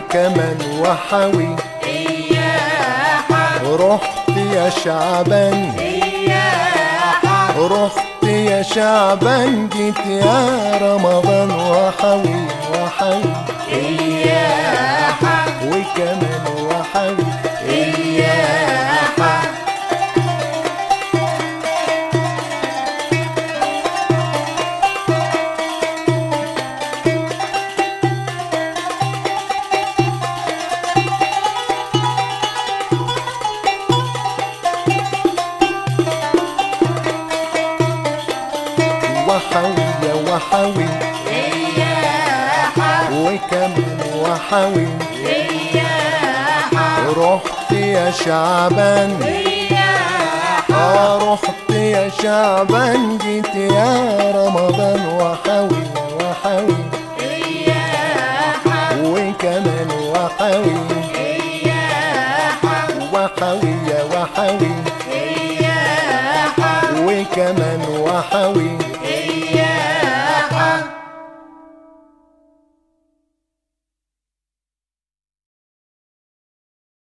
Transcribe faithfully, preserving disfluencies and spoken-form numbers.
وكمان وحوي سياحة رحت يا شعبان سياحة رحت يا شعبان جيت يا رمضان وحوي وحوي سياحة وكمان وحوي سياحة وحوي يا وحوي سياحة وكمان وحوي سياحة رحت يا شعبان سياحة آه رحت يا شعبان جيت يا رمضان وحوي وحوي سياحة وكمان وحوي سياحة وحوي يا وحوي سياحة وكمان وحوي